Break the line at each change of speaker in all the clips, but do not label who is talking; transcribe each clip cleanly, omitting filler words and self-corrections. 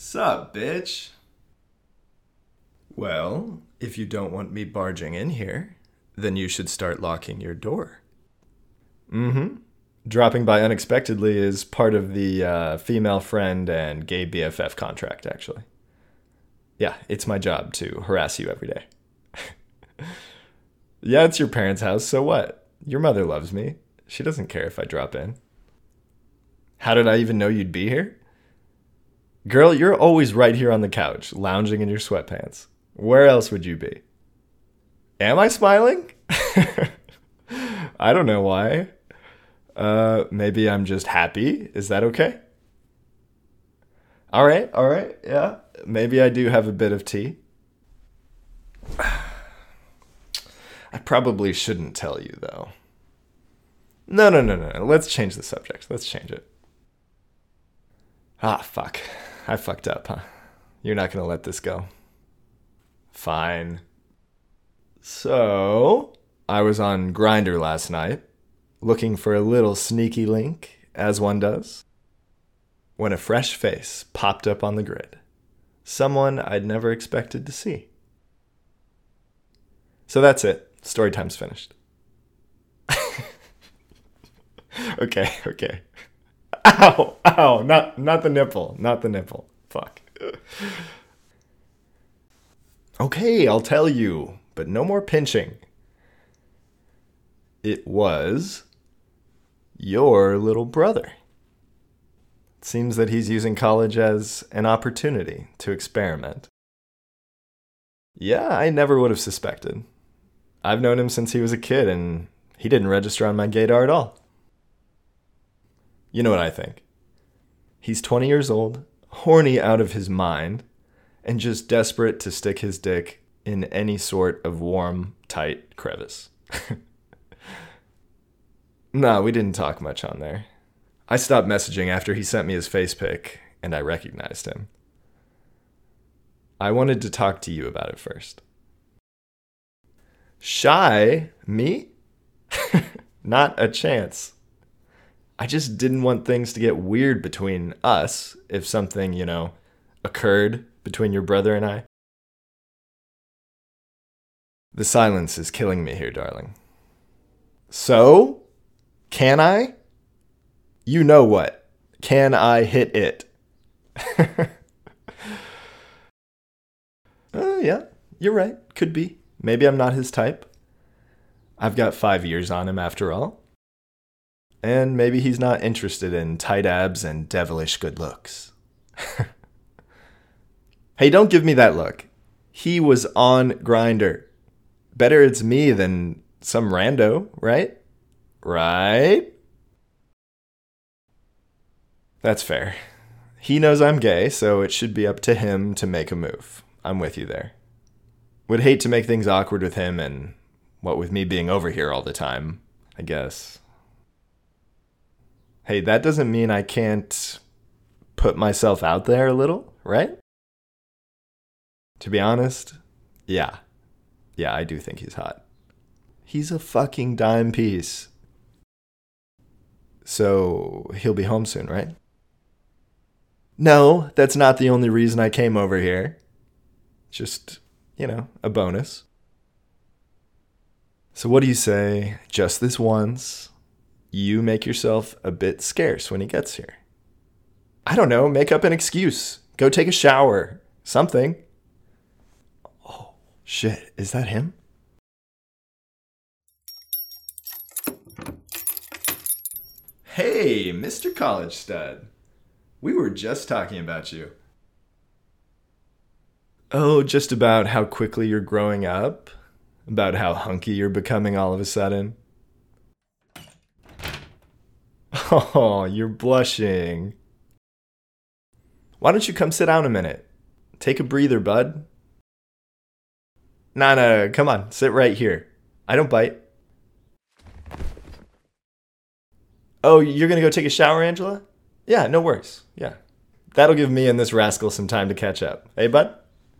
Sup, bitch? Well, if you don't want me barging in here, then you should start locking your door. Mm-hmm. Dropping by unexpectedly is part of the female friend and gay BFF contract, actually. Yeah, it's my job to harass you every day. Yeah, it's your parents' house, so what? Your mother loves me. She doesn't care if I drop in. How did I even know you'd be here? Girl, you're always right here on the couch, lounging in your sweatpants. Where else would you be? Am I smiling? I don't know why. Maybe I'm just happy. Is that okay? All right, yeah. Maybe I do have a bit of tea. I probably shouldn't tell you, though. No. Let's change the subject. Let's change it. Ah, fuck. I fucked up, huh? You're not gonna let this go. Fine. So, I was on Grindr last night, looking for a little sneaky link, as one does, when a fresh face popped up on the grid. Someone I'd never expected to see. So that's it. Story time's finished. Okay. Ow, not the nipple. Fuck. Okay, I'll tell you, but no more pinching. It was your little brother. It seems that he's using college as an opportunity to experiment. Yeah, I never would have suspected. I've known him since he was a kid, and he didn't register on my gaydar at all. You know what I think? He's 20 years old, horny out of his mind, and just desperate to stick his dick in any sort of warm, tight crevice. Nah, we didn't talk much on there. I stopped messaging after he sent me his face pic, and I recognized him. I wanted to talk to you about it first. Shy? Me? Not a chance. I just didn't want things to get weird between us if something, occurred between your brother and I. The silence is killing me here, darling. So? Can I? You know what? Can I hit it? Yeah, you're right. Could be. Maybe I'm not his type. I've got 5 years on him after all. And maybe he's not interested in tight abs and devilish good looks. Hey, don't give me that look. He was on Grindr. Better it's me than some rando, right? Right? That's fair. He knows I'm gay, so it should be up to him to make a move. I'm with you there. Would hate to make things awkward with him and, what with me being over here all the time, I guess. Hey, that doesn't mean I can't put myself out there a little, right? To be honest, yeah, I do think he's hot. He's a fucking dime piece. So, he'll be home soon, right? No, that's not the only reason I came over here. Just, a bonus. So what do you say, just this once, you make yourself a bit scarce when he gets here? I don't know, make up an excuse. Go take a shower. Something. Oh, shit, is that him? Hey, Mr. College Stud. We were just talking about you. Oh, just about how quickly you're growing up? About how hunky you're becoming all of a sudden? Oh, you're blushing. Why don't you come sit down a minute? Take a breather, bud. No, come on, sit right here. I don't bite. Oh, you're gonna go take a shower, Angela? Yeah, no worries. Yeah. That'll give me and this rascal some time to catch up. Hey, bud?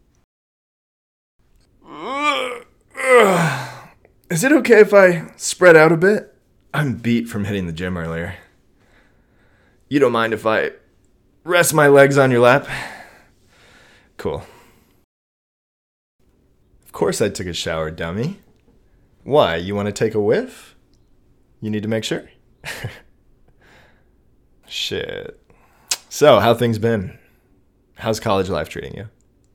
Is it okay if I spread out a bit? I'm beat from hitting the gym earlier. You don't mind if I rest my legs on your lap? Cool. Of course I took a shower, dummy. Why, you want to take a whiff? You need to make sure? Shit. So, how things been? How's college life treating you?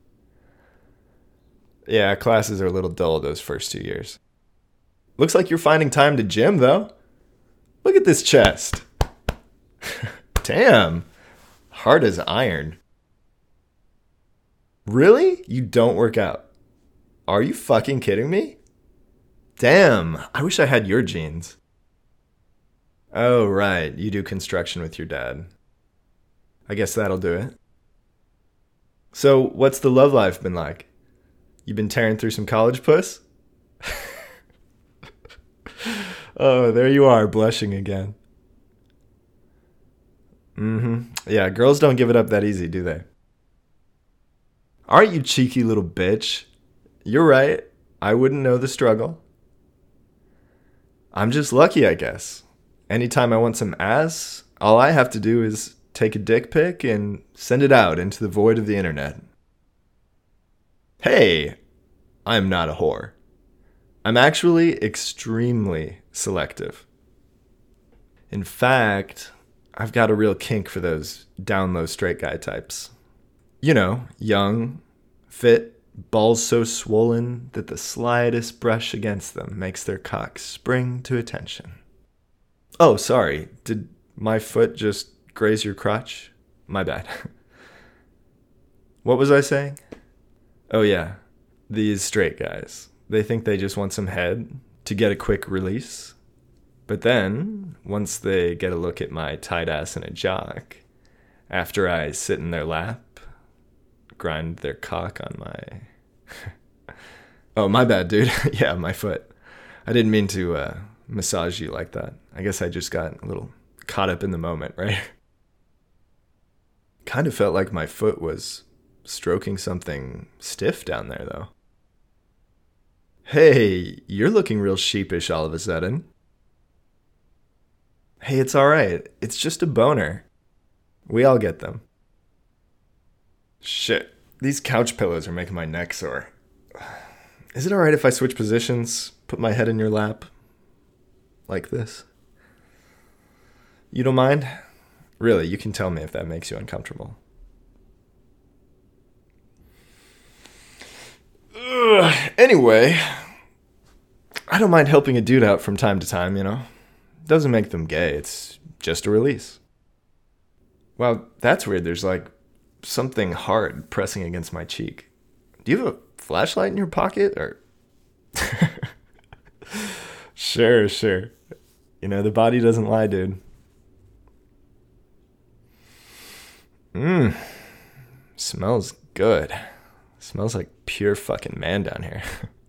Yeah, classes are a little dull those first 2 years. Looks like you're finding time to gym, though. Look at this chest. Damn. Hard as iron. Really? You don't work out? Are you fucking kidding me? Damn, I wish I had your genes. Oh, right. You do construction with your dad. I guess that'll do it. So, what's the love life been like? You been tearing through some college puss? Oh, there you are, blushing again. Yeah, girls don't give it up that easy, do they? Aren't you cheeky little bitch? You're right. I wouldn't know the struggle. I'm just lucky, I guess. Anytime I want some ass, all I have to do is take a dick pic and send it out into the void of the internet. Hey, I'm not a whore. I'm actually extremely selective. In fact, I've got a real kink for those down low straight guy types. You know, young, fit, balls so swollen that the slightest brush against them makes their cock spring to attention. Oh, sorry. Did my foot just graze your crotch? My bad. What was I saying? Oh, yeah. These straight guys. They think they just want some head to get a quick release. But then, once they get a look at my tight ass in a jock, after I sit in their lap, grind their cock on my... Oh, my bad, dude. Yeah, my foot. I didn't mean to massage you like that. I guess I just got a little caught up in the moment, right? Kind of felt like my foot was stroking something stiff down there, though. Hey, you're looking real sheepish all of a sudden. Hey, it's all right. It's just a boner. We all get them. Shit, these couch pillows are making my neck sore. Is it all right if I switch positions, put my head in your lap? Like this? You don't mind? Really, you can tell me if that makes you uncomfortable. Anyway, I don't mind helping a dude out from time to time, you know? Doesn't make them gay, it's just a release. Wow, that's weird. There's like something hard pressing against my cheek. Do you have a flashlight in your pocket, or? Sure. You know, the body doesn't lie, dude. Smells good. Smells like pure fucking man down here.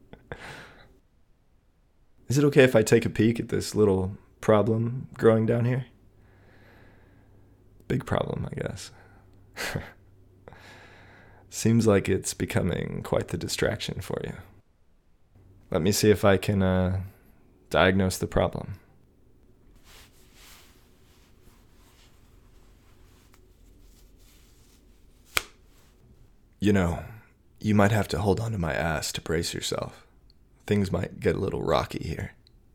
Is it okay if I take a peek at this little problem growing down here? Big problem, I guess. Seems like it's becoming quite the distraction for you. Let me see if I can diagnose the problem. You know, you might have to hold onto my ass to brace yourself. Things might get a little rocky here.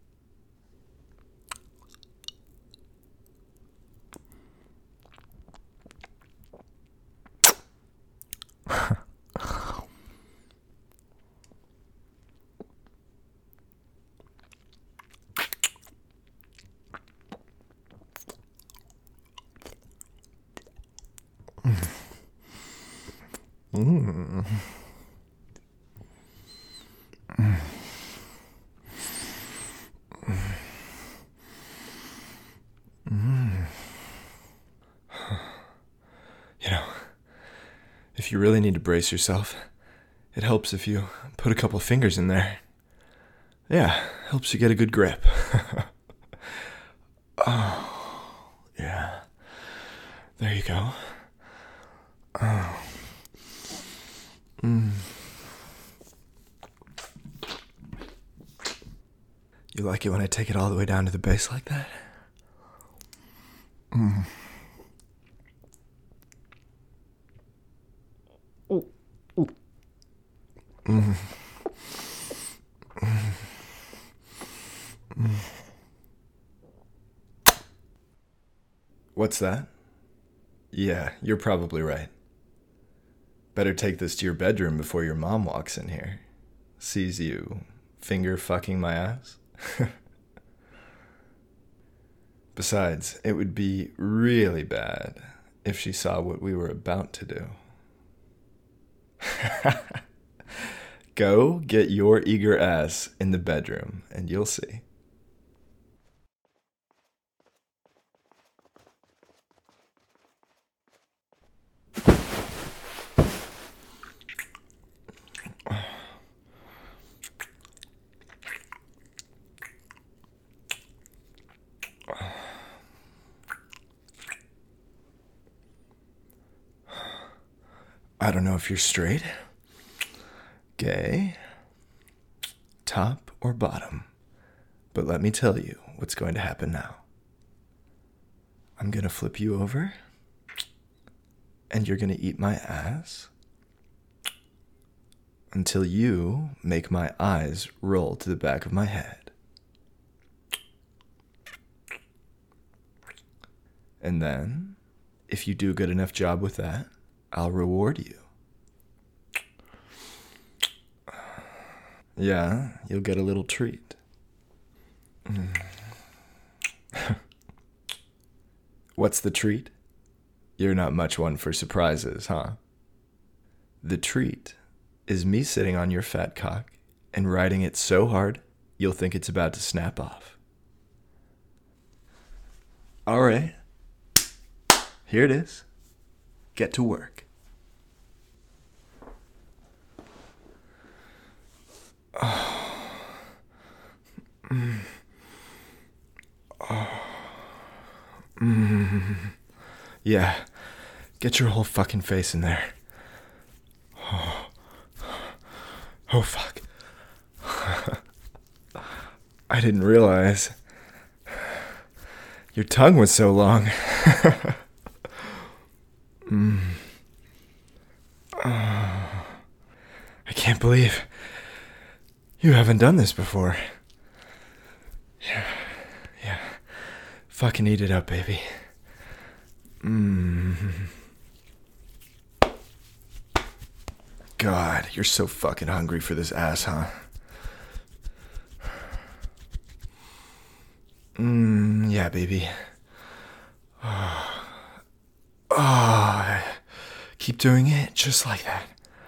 You know, if you really need to brace yourself, it helps if you put a couple fingers in there. Yeah, helps you get a good grip. Oh, yeah. There you go. Oh. You like it when I take it all the way down to the base like that? What's that? Yeah, you're probably right. Better take this to your bedroom before your mom walks in here. Sees you finger fucking my ass. Besides, it would be really bad if she saw what we were about to do. Go get your eager ass in the bedroom and you'll see. I don't know if you're straight, gay, top, or bottom, but let me tell you what's going to happen now. I'm going to flip you over, and you're going to eat my ass until you make my eyes roll to the back of my head. And then, if you do a good enough job with that, I'll reward you. Yeah, you'll get a little treat. What's the treat? You're not much one for surprises, huh? The treat is me sitting on your fat cock and riding it so hard you'll think it's about to snap off. All right. Here it is. Get to work. Yeah, get your whole fucking face in there. Oh fuck. I didn't realize your tongue was so long. I can't believe you haven't done this before. Yeah. Fucking eat it up, baby. God, you're so fucking hungry for this ass, huh? Yeah, baby. Keep doing it just like that.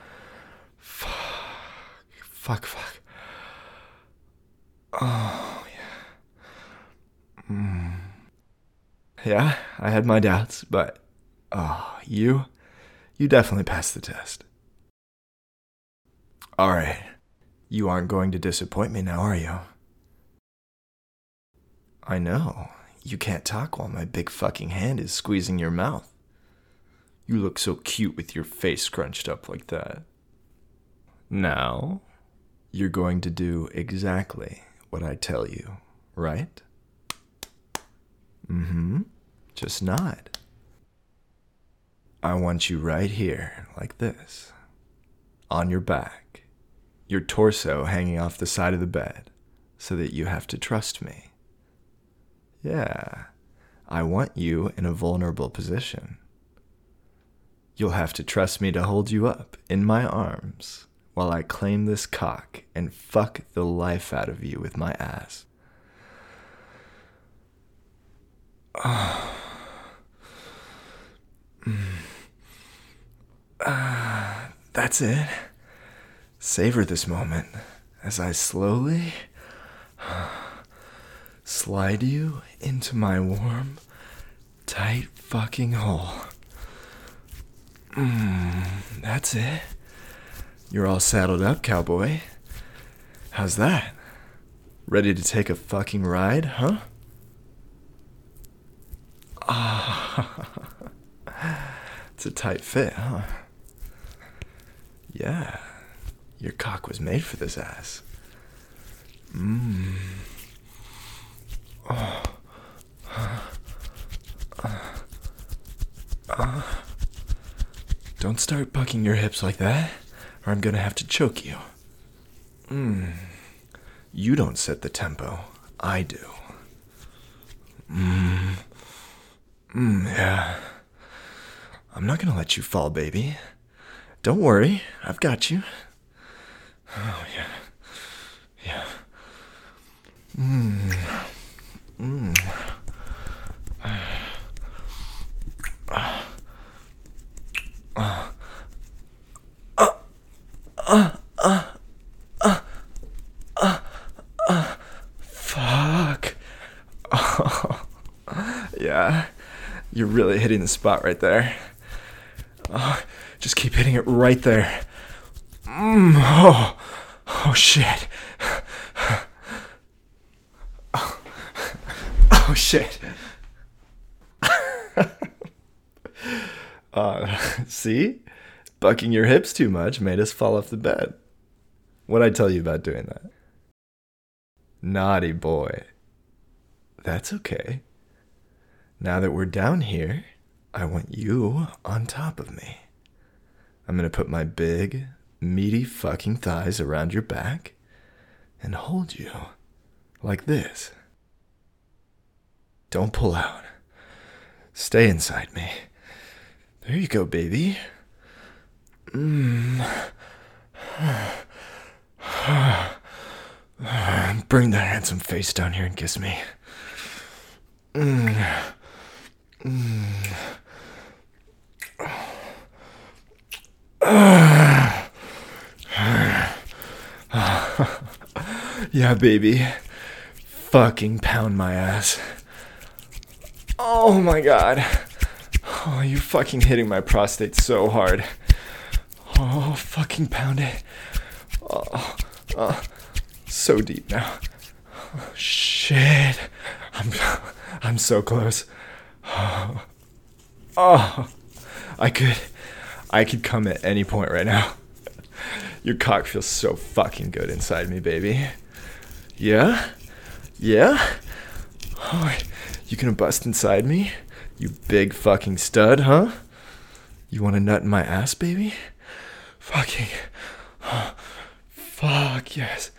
Fuck. Oh, yeah. Yeah, I had my doubts, but you definitely passed the test. All right, you aren't going to disappoint me now, are you? I know. You can't talk while my big fucking hand is squeezing your mouth. You look so cute with your face scrunched up like that. Now, you're going to do exactly what I tell you, right? Just nod. I want you right here, like this. On your back. Your torso hanging off the side of the bed, so that you have to trust me. Yeah, I want you in a vulnerable position. You'll have to trust me to hold you up in my arms while I claim this cock and fuck the life out of you with my ass. That's it. Savor this moment as I slowly slide you into my warm, tight fucking hole. That's it. You're all saddled up, cowboy. How's that? Ready to take a fucking ride, huh? It's a tight fit, huh? Yeah, your cock was made for this ass. Don't start bucking your hips like that, or I'm gonna have to choke you. You don't set the tempo. I do. Yeah. I'm not gonna let you fall, baby. Don't worry. I've got you. Oh, yeah. Yeah. Fuck. Oh, yeah. You're really hitting the spot right there. Oh, just keep hitting it right there. Oh, oh shit. Oh shit. See? Bucking your hips too much made us fall off the bed. What'd I tell you about doing that? Naughty boy. That's okay. Now that we're down here, I want you on top of me. I'm gonna put my big, meaty fucking thighs around your back and hold you like this. Don't pull out. Stay inside me. There you go, baby. Bring that handsome face down here and kiss me. Yeah, baby. Fucking pound my ass. Oh my god. Oh, you're fucking hitting my prostate so hard. Oh, fucking pound it. Oh, so deep now. Oh, shit. I'm so close. Oh, I could come at any point right now. Your cock feels so fucking good inside me, baby. Yeah? Yeah? Oh, you gonna bust inside me? You big fucking stud, huh? You want a nut in my ass, baby? Fucking. Fuck, yes.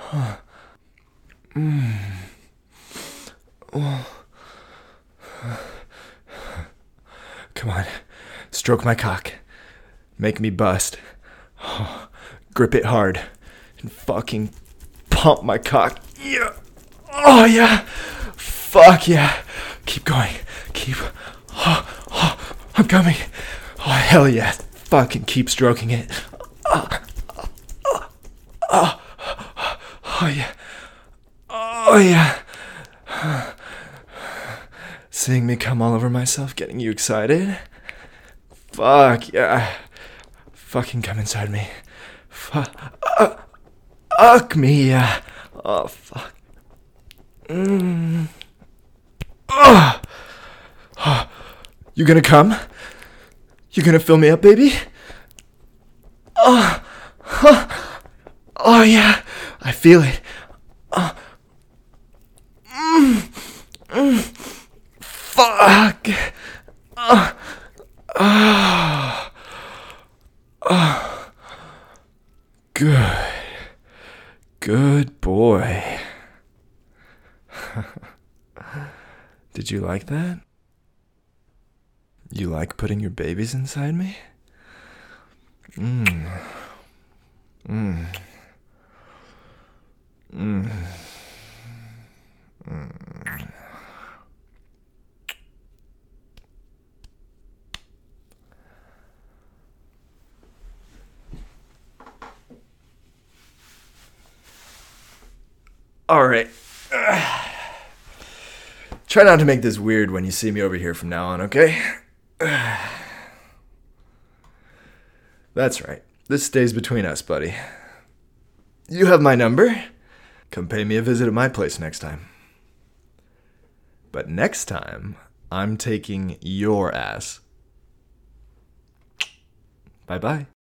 Come on. Stroke my cock. Make me bust. Grip it hard. And fucking pump my cock. Yeah. Oh, yeah. Fuck, yeah. Keep going. Keep. I'm coming. Oh, hell yeah. Fucking keep stroking it. Oh, yeah. Oh, yeah. Seeing me come all over myself, getting you excited? Fuck, yeah. Fucking come inside me. Fuck me, yeah. Oh, fuck. You gonna come? You gonna fill me up, baby? Oh, yeah. I feel it. Fuck. Good. Good boy. Did you like that? You like putting your babies inside me? All right. Try not to make this weird when you see me over here from now on, okay? That's right. This stays between us, buddy. You have my number. Come pay me a visit at my place next time. But next time, I'm taking your ass. Bye-bye.